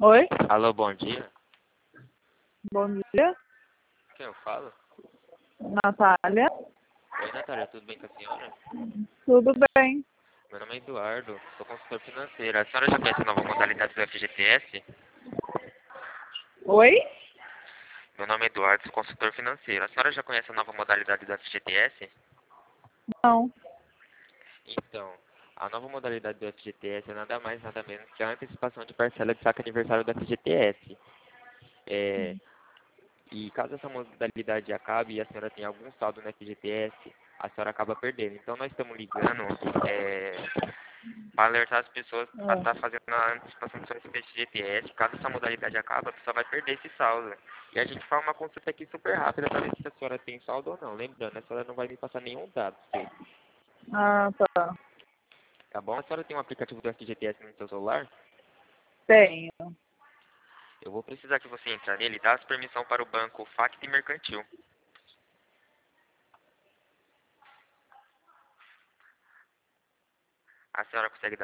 Oi, Alô, bom dia. bom dia. Quem eu falo? Natália, Oi, Natália, tudo bem com a senhora? tudo bem? Meu nome é Eduardo, sou consultor financeiro. A senhora já conhece a nova modalidade do FGTS? Oi? Meu nome é Eduardo, sou consultor financeiro. A senhora já conhece a nova modalidade do FGTS? Não. Então, a nova modalidade do FGTS é nada mais, nada menos que a antecipação de parcela de saque aniversário do FGTS. E caso essa modalidade acabe e a senhora tenha algum saldo no FGTS, a senhora acaba perdendo. Então, nós estamos ligando para alertar as pessoas a estar fazendo a antecipação do seu FGTS. Caso essa modalidade acabe, a pessoa vai perder esse saldo. E a gente faz uma consulta aqui super rápida para ver se a senhora tem saldo ou não. Lembrando, a senhora não vai me passar nenhum dado seu, Ah, tá. tá bom? A senhora tem um aplicativo do FGTS no seu celular? Tenho. Eu vou precisar que você entre nele e dá as permissão para o banco Facto e Mercantil. A senhora consegue dar